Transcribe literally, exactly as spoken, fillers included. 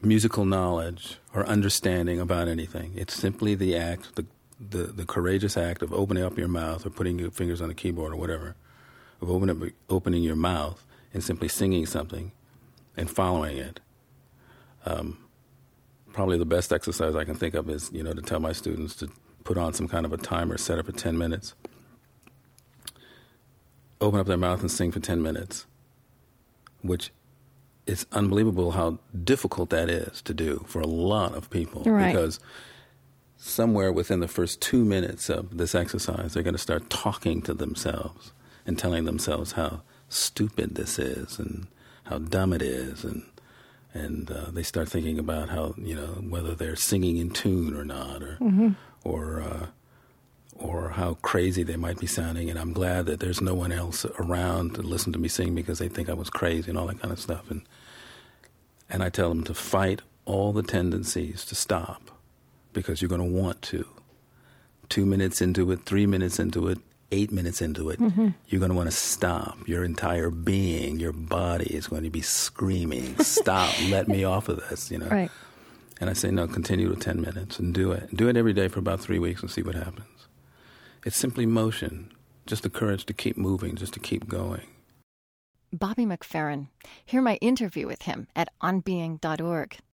musical knowledge or understanding about anything. It's simply the act, the, the, the courageous act of opening up your mouth or putting your fingers on the keyboard or whatever, of opening, opening your mouth and simply singing something and following it. Um, probably the best exercise I can think of is, you know, to tell my students to put on some kind of a timer set up for ten minutes, open up their mouth and sing for ten minutes, which it's unbelievable how difficult that is to do for a lot of people. Right. Because somewhere within the first two minutes of this exercise, they're going to start talking to themselves and telling themselves how stupid this is and how dumb it is. And and uh, they start thinking about how, you know, whether they're singing in tune or not, or Mm-hmm. or uh, or how crazy they might be sounding. And I'm glad that there's no one else around to listen to me sing because they think I was crazy and all that kind of stuff. And and I tell them to fight all the tendencies to stop because you're going to want to. Two minutes into it, three minutes into it, eight minutes into it, Mm-hmm. you're going to want to stop. Your entire being, your body is going to be screaming, stop, let me off of this, you know. Right. And I say, no, continue to ten minutes and do it. Do it every day for about three weeks and see what happens. It's simply motion, just the courage to keep moving, just to keep going. Bobby McFerrin. Hear my interview with him at on being dot org.